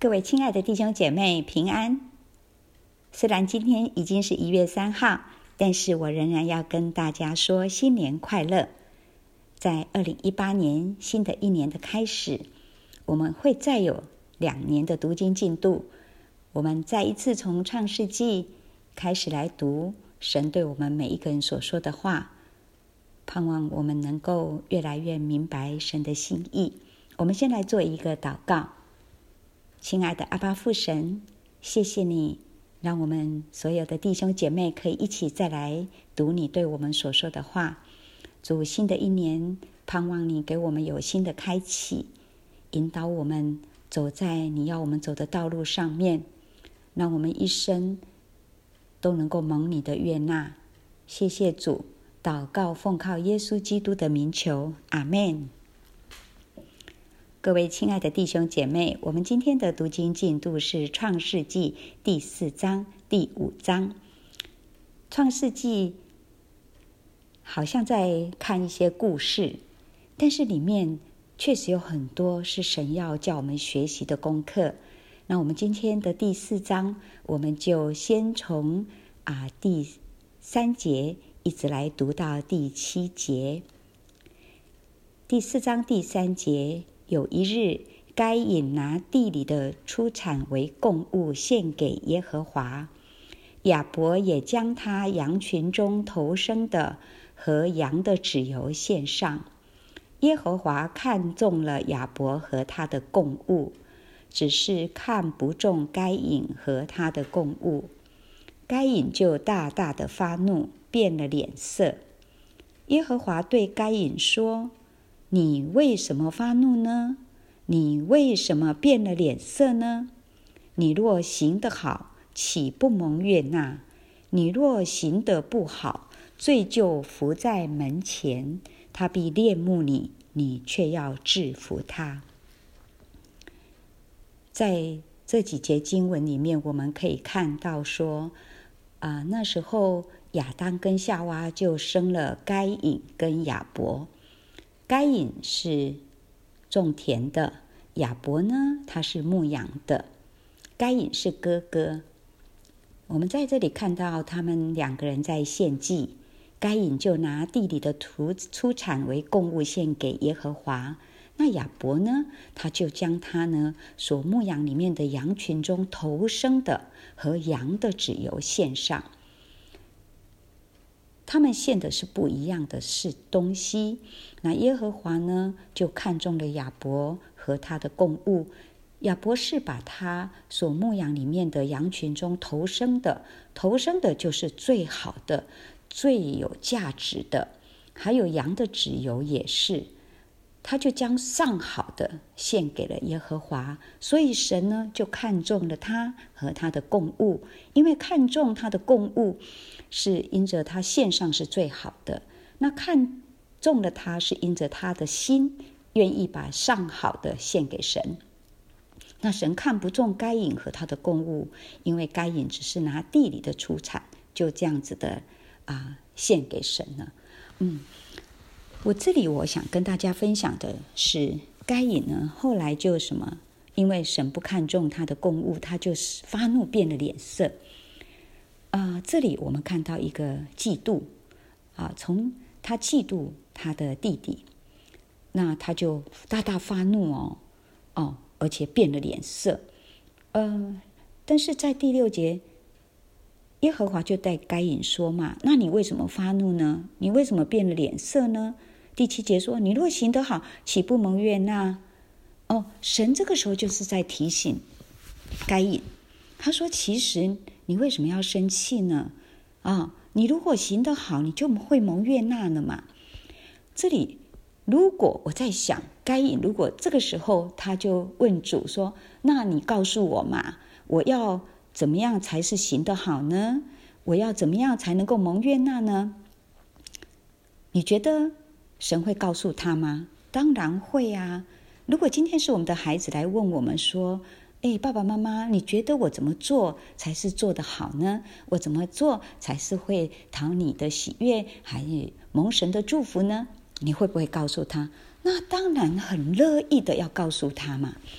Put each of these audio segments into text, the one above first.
各位亲爱的弟兄姐妹平安。虽然今天已经是1月3号，但是我仍然要跟大家说新年快乐。在2018年新的一年的开始，我们会再有2年的读经进度。我们再一次从创世纪开始来读神对我们每一个人所说的话，盼望我们能够越来越明白神的心意。我们先来做一个祷告。亲爱的阿爸父神，谢谢你让我们所有的弟兄姐妹可以一起再来读你对我们所说的话。主，新的一年盼望你给我们有新的开启，引导我们走在你要我们走的道路上面，让我们一生都能够蒙你的悦纳。谢谢主，祷告奉靠耶稣基督的名求，阿们。各位亲爱的弟兄姐妹，我们今天的读经进度是创世纪第4章第5章。创世纪好像在看一些故事，但是里面确实有很多是神要叫我们学习的功课。那我们今天的第4章，我们就先从第3节一直来读到第7节。第4章第3节，有一日，该隐拿地里的出产为供物献给耶和华，亚伯也将他羊群中头生的和羊的脂油献上。耶和华看中了亚伯和他的供物，只是看不中该隐和他的供物。该隐就大大的发怒，变了脸色。耶和华对该隐说：你为什么发怒呢？你为什么变了脸色呢？你若行得好，岂不蒙悦纳？你若行得不好，罪就伏在门前，他必恋慕你，你却要制服他。在这几节经文里面，我们可以看到说，那时候亚当跟夏娃就生了该隐跟亚伯。该隐是种田的，亚伯呢，他是牧羊的。该隐是哥哥。我们在这里看到他们2个人在献祭，该隐就拿地里的出产为供物献给耶和华。那亚伯呢，他就将他呢所牧养里面的羊群中头生的和羊的脂油献上。他们献的是不一样的东西。那耶和华呢，就看中了亚伯和他的供物。亚伯是把他所牧养里面的羊群中头生的就是最好的、最有价值的，还有羊的脂油也是，他就将上好的献给了耶和华。所以神呢，就看中了他和他的供物。因为看中他的供物，是因着他献上是最好的，那看中了他是因着他的心愿意把上好的献给神。那神看不中该隐和他的供物，因为该隐只是拿地里的出产，就这样子的献给神了。我想跟大家分享的是，该隐呢后来就因为神不看重他的供物，他就发怒变了脸色。这里我们看到一个嫉妒从他嫉妒他的弟弟，那他就大大发怒而且变了脸色。但是在第6节，耶和华就对该隐说嘛，那你为什么发怒呢？你为什么变了脸色呢？第7节说，你若行得好，岂不蒙悦纳？神这个时候就是在提醒该隐，他说其实你为什么要生气呢？你如果行得好，你就会蒙悦纳了嘛。这里如果我在想，该隐如果这个时候他就问主说，那你告诉我嘛，我要怎么样才是行得好呢？我要怎么样才能够蒙悦纳呢？你觉得神会告诉他吗？当然会啊。如果今天是我们的孩子来问我们说，爸爸妈妈，你觉得我怎么做才是做得好呢？我怎么做才是会讨你的喜悦，还有蒙神的祝福呢？你会不会告诉他？那当然很乐意的要告诉他嘛。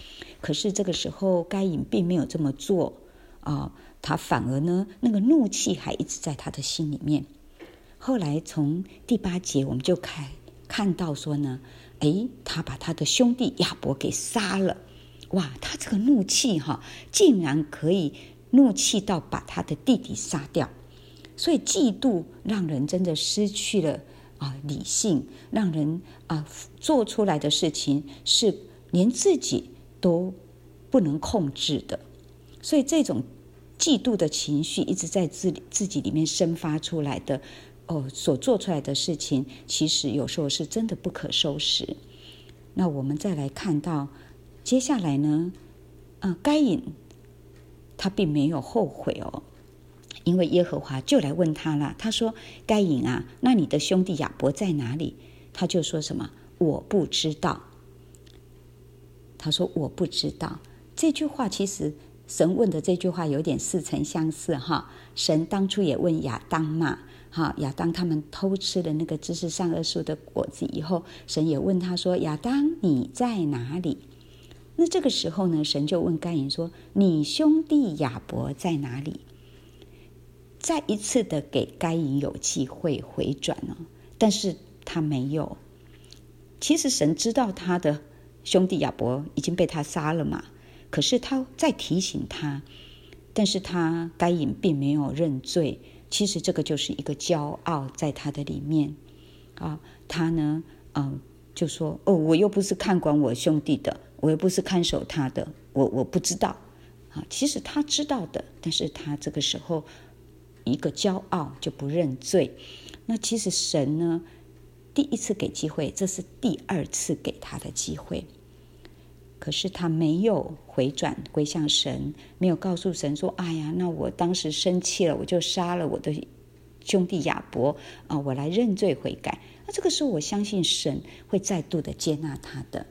可是这个时候该隐并没有这么做他反而呢，那个怒气还一直在他的心里面。后来从第8节我们就看到说呢，他把他的兄弟亚伯给杀了。哇，他这个怒气竟然可以怒气到把他的弟弟杀掉。所以嫉妒让人真的失去了理性，让人做出来的事情是连自己都不能控制的。所以这种嫉妒的情绪一直在自己里面生发出来的所做出来的事情，其实有时候是真的不可收拾。那我们再来看到接下来呢，该隐他并没有后悔因为耶和华就来问他了，他说：该隐啊，那你的兄弟亚伯在哪里？他就说什么？我不知道。他说我不知道。这句话其实神问的这句话有点似曾相似神当初也问亚当嘛，亚当他们偷吃了那个知识善恶树的果子以后，神也问他说：亚当你在哪里？那这个时候呢，神就问该隐说：你兄弟亚伯在哪里？再一次的给该隐有机会回转但是他没有。其实神知道他的兄弟亚伯已经被他杀了嘛，可是他再提醒他，但是该隐并没有认罪。其实这个就是一个骄傲在他的里面他呢就说我又不是看管我兄弟的，我又不是看守他的，我不知道其实他知道的，但是他这个时候一个骄傲就不认罪。那其实神呢，第一次给机会，这是第2次给他的机会，可是他没有回转归向神，没有告诉神说：哎呀，那我当时生气了，我就杀了我的兄弟亚伯我来认罪悔改。那这个时候我相信神会再度的接纳他的。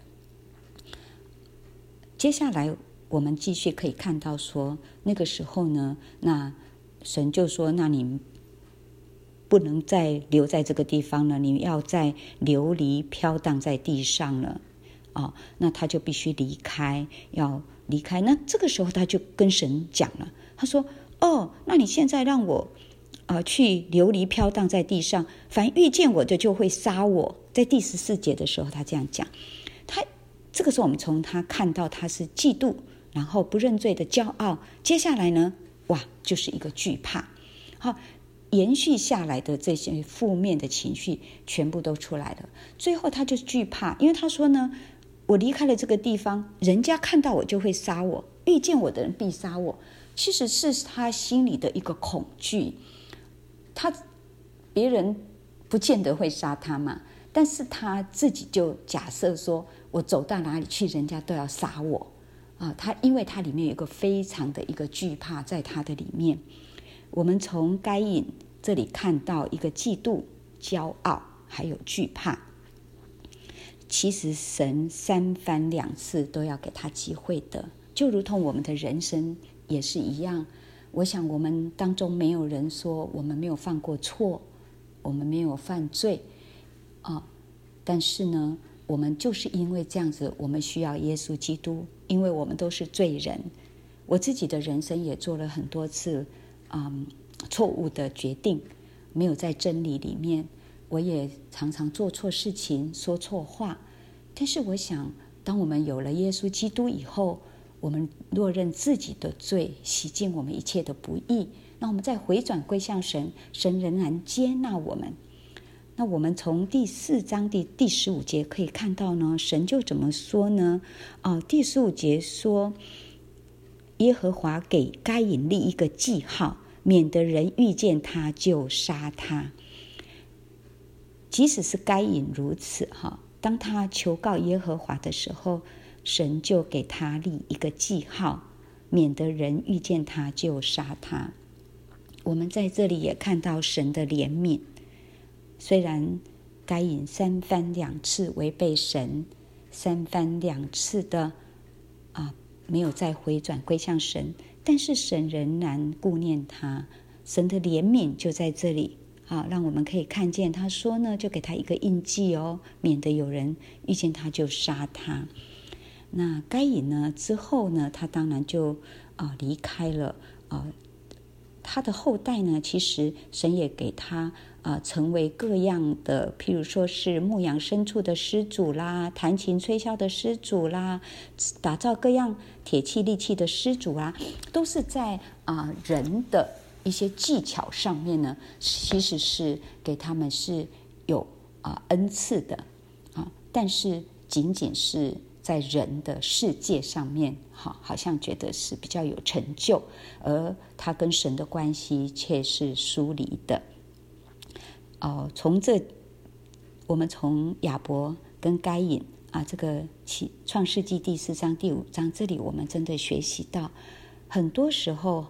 接下来我们继续可以看到说，那个时候呢，那神就说：那你不能再留在这个地方了，你要再流离飘荡在地上了那他就必须离开，要离开。那这个时候他就跟神讲了，他说：那你现在让我去流离飘荡在地上，凡遇见我的就会杀我。在第14节的时候他这样讲。这个时候我们从他看到他是嫉妒，然后不认罪的骄傲，接下来呢，就是一个惧怕延续下来的这些负面的情绪全部都出来了。最后他就惧怕，因为他说呢，我离开了这个地方，人家看到我就会杀我，遇见我的人必杀我。其实是他心里的一个恐惧，别人不见得会杀他嘛，但是他自己就假设说，我走到哪里去，人家都要杀我因为他里面有一个非常的一个惧怕在他的里面。我们从该隐这里看到一个嫉妒、骄傲还有惧怕。其实神3番2次都要给他机会的，就如同我们的人生也是一样。我想我们当中没有人说我们没有犯过错，我们没有犯罪但是呢，我们就是因为这样子，我们需要耶稣基督，因为我们都是罪人。我自己的人生也做了很多次错误的决定，没有在真理里面，我也常常做错事情，说错话。但是我想，当我们有了耶稣基督以后，我们若认自己的罪，洗净我们一切的不义，那我们再回转归向神，神仍然接纳我们。那我们从第4章第15节可以看到呢，神就怎么说呢？第15节说，耶和华给该隐立一个记号，免得人遇见他就杀他。即使是该隐如此当他求告耶和华的时候，神就给他立一个记号，免得人遇见他就杀他。我们在这里也看到神的怜悯，虽然该隐3番2次违背神，3番2次的没有再回转归向神，但是神仍然顾念他。神的怜悯就在这里让我们可以看见，他说呢，就给他一个印记免得有人遇见他就杀他。 那该隐呢之后呢，他当然就离开了。他的后代呢，其实神也给他成为各样的，譬如说是牧养牲畜的师祖啦，弹琴吹箫的师祖啦，打造各样铁器利器的师祖啊，都是在人的一些技巧上面呢，其实是给他们是有恩赐的但是仅仅是在人的世界上面好像觉得是比较有成就，而他跟神的关系却是疏离的。我们从亚伯跟该隐这个创世纪第4章第5章这里，我们真的学习到很多时候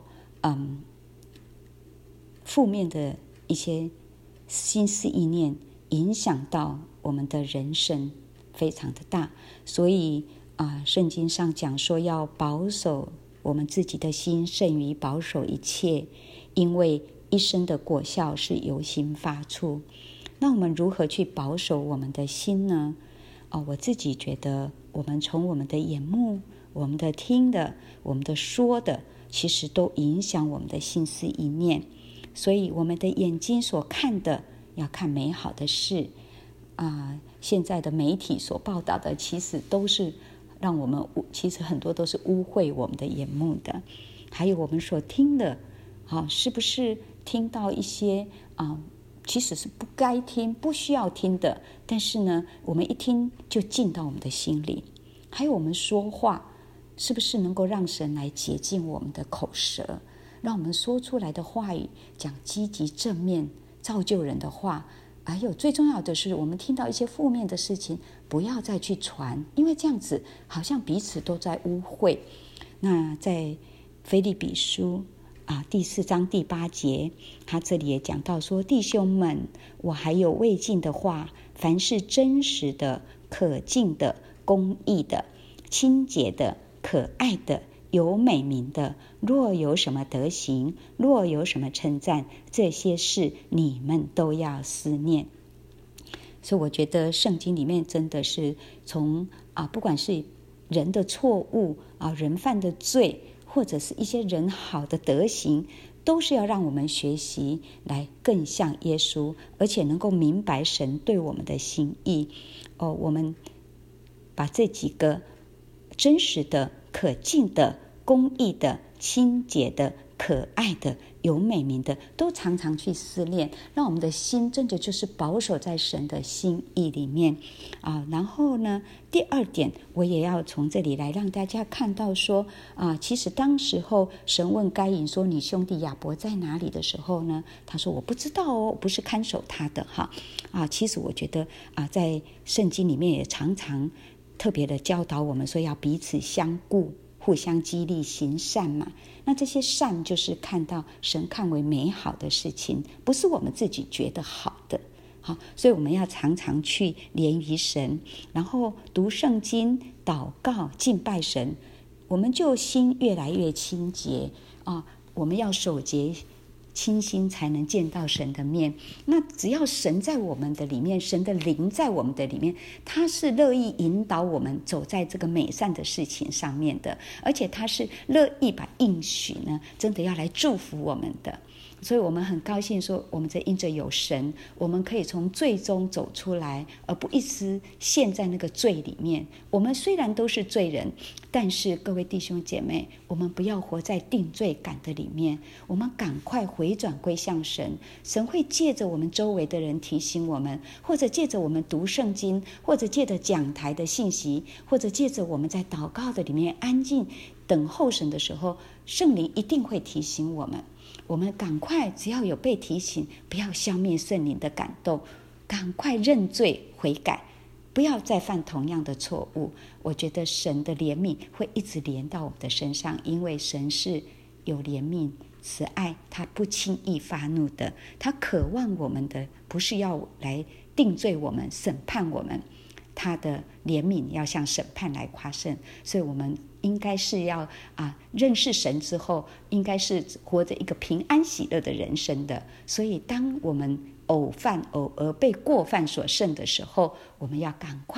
负面的一些心思意念影响到我们的人生非常的大，所以圣经上讲说要保守我们自己的心胜于保守一切，因为一生的果效是由心发出。那我们如何去保守我们的心呢？我自己觉得我们从我们的眼目，我们的听的，我们的说的，其实都影响我们的心思意念。所以我们的眼睛所看的要看美好的事现在的媒体所报道的其实都是让我们其实很多都是污秽我们的眼目的。还有我们所听的是不是听到一些其实是不该听不需要听的，但是呢我们一听就进到我们的心里。还有我们说话是不是能够让神来洁净我们的口舌，让我们说出来的话语讲积极正面造就人的话。还有最重要的是，我们听到一些负面的事情不要再去传，因为这样子好像彼此都在污秽。那在腓立比书第4章第8节，他这里也讲到说，弟兄们，我还有未尽的话，凡是真实的、可敬的、公义的、清洁的、可爱的、有美名的，若有什么德行，若有什么称赞，这些事你们都要思念。所以我觉得圣经里面真的是从不管是人的错误人犯的罪，或者是一些人好的德行，都是要让我们学习来更像耶稣，而且能够明白神对我们的心意我们把这几个真实的、可敬的、公义的、清洁的、可爱的、有美名的，都常常去思念，让我们的心真的就是保守在神的心意里面然后呢，第二点我也要从这里来让大家看到说其实当时候神问该隐说，你兄弟亚伯在哪里的时候呢，他说我不知道我不是看守他的其实我觉得在圣经里面也常常特别的教导我们说要彼此相顾，互相激励行善嘛。那这些善就是看到神看为美好的事情，不是我们自己觉得好的所以我们要常常去连于神，然后读圣经、祷告、敬拜神，我们就心越来越清洁我们要守节清心才能见到神的面。那只要神在我们的里面，神的灵在我们的里面，他是乐意引导我们走在这个美善的事情上面的，而且他是乐意把应许呢真的要来祝福我们的。所以我们很高兴说，我们这因着有神，我们可以从罪中走出来，而不一直陷在那个罪里面。我们虽然都是罪人，但是各位弟兄姐妹，我们不要活在定罪感的里面，我们赶快回转归向神。神会借着我们周围的人提醒我们，或者借着我们读圣经，或者借着讲台的信息，或者借着我们在祷告的里面安静等候神的时候，圣灵一定会提醒我们。我们赶快，只要有被提醒，不要消灭圣灵的感动，赶快认罪悔改，不要再犯同样的错误。我觉得神的怜悯会一直连到我们的身上，因为神是有怜悯慈爱，他不轻易发怒的，他渴望我们的不是要来定罪我们审判我们，他的怜悯要向审判来夸胜。所以我们应该是要认识神之后，应该是活着一个平安喜乐的人生的。所以当我们偶尔被过犯所胜的时候，我们要赶快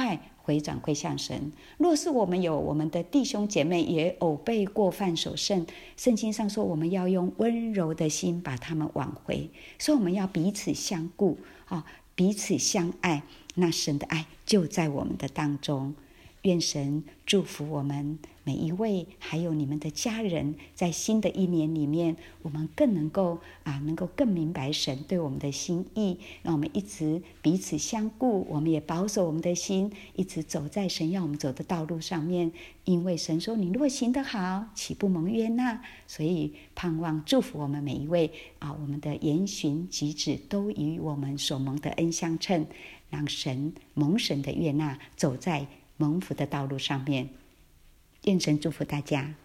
回转归向神。若是我们有我们的弟兄姐妹也偶被过犯所胜，圣经上说我们要用温柔的心把他们挽回，所以我们要彼此相顾，彼此相爱，那神的爱就在我们的当中。愿神祝福我们每一位，还有你们的家人，在新的一年里面，我们更能够更明白神对我们的心意，让我们一直彼此相顾，我们也保守我们的心，一直走在神要我们走的道路上面。因为神说，你若行得好，岂不蒙悦纳？所以盼望祝福我们每一位我们的言行举止都与我们所蒙的恩相称，让蒙神的悦纳，走在蒙福的道路上面。愿神祝福大家。